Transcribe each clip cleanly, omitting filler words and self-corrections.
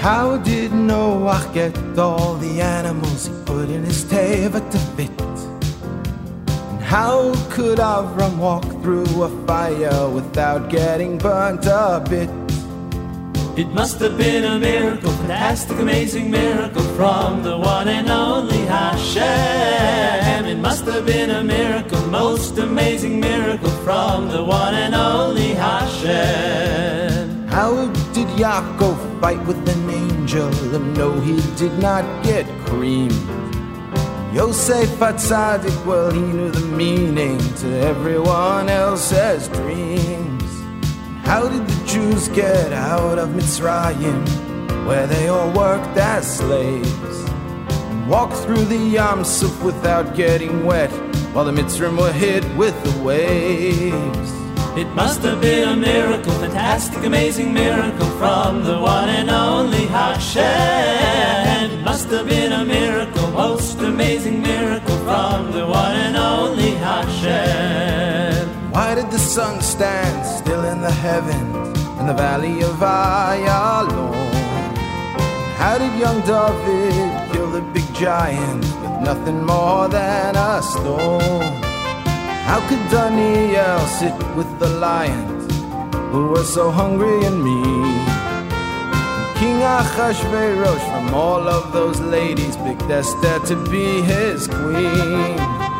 How did Noah get all the animals he put in his teva to fit? And how could Avram walk through a fire without getting burnt a bit? It must have been a miracle, fantastic, amazing miracle from the one and only Hashem. It must have been a miracle, most amazing miracle from the one and only Hashem. How did Yaakov fight with an angel and no, he did not get creamed? Yosef HaTzadik, well, he knew the meaning to everyone else's dreams. How did the Jews get out of Mitzrayim, where they all worked as slaves, and walk through the Yam Suf without getting wet, while the Mitzrim were hit with the waves? It must have been a miracle, fantastic, amazing miracle from the one and only Hashem. It must have been a miracle, most amazing miracle from the one and only Hashem. Why did the sun stand still in the heavens in the valley of Ayalon? How did young David kill the big giant with nothing more than a stone? How could Daniel sit with the lions who were so hungry and mean? And King Achashverosh from all of those ladies picked Esther to be his queen.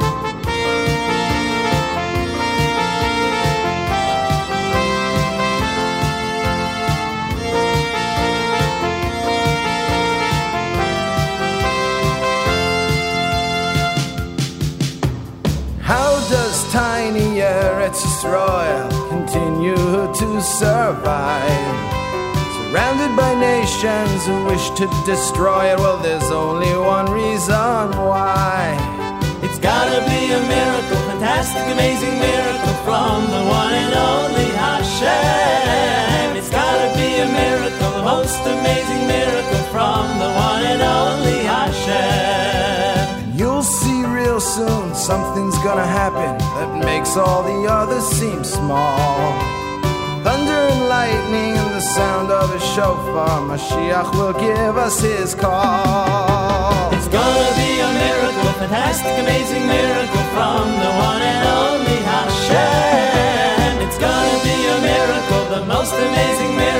Tiny Eretz Yisrael continue to survive, surrounded by nations who wish to destroy it. Well, there's only one reason why. It's gotta be a miracle, fantastic, amazing miracle from the one and only Hashem. It's gotta be a miracle, the most amazing miracle from the one and only Hashem. And you'll see real soon something's gonna happen that makes all the others seem small. Thunder and lightning and the sound of a shofar, Mashiach will give us his call. It's gonna be a miracle, fantastic, amazing miracle from the one and only Hashem. It's gonna be a miracle, the most amazing miracle